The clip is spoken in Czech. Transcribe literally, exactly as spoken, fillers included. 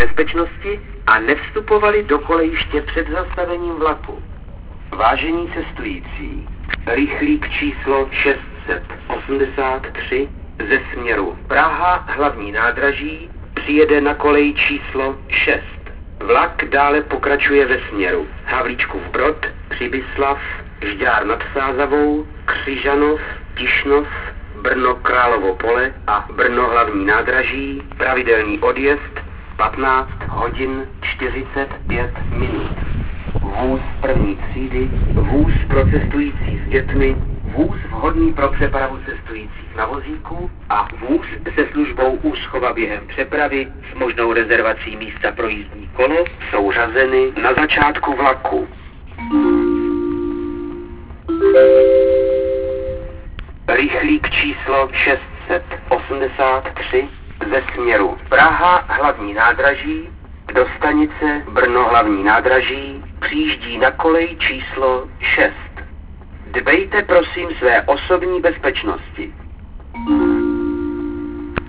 bezpečnosti a nevstupovali do kolejiště před zastavením vlaku. Vážení cestující, rychlík číslo šest set osmdesát tři ze směru Praha hlavní nádraží přijede na kolej číslo šest. Vlak dále pokračuje ve směru Havlíčkův Brod, Přibyslav, Žďár nad Sázavou, Křižanov, Tišnov, Brno Královo Pole a Brno hlavní nádraží, pravidelný odjezd patnáct hodin čtyřicet pět minut. Vůz první třídy, vůz pro cestující s dětmi, vůz vhodný pro přepravu cestujících na vozíku a vůz se službou úschova během přepravy s možnou rezervací místa pro jízdní kolo jsou řazeny na začátku vlaku. Rychlík číslo šest set osmdesát tři ze směru Praha hlavní nádraží do stanice Brno hlavní nádraží přijíždí na kolej číslo šest. Dbejte prosím své osobní bezpečnosti.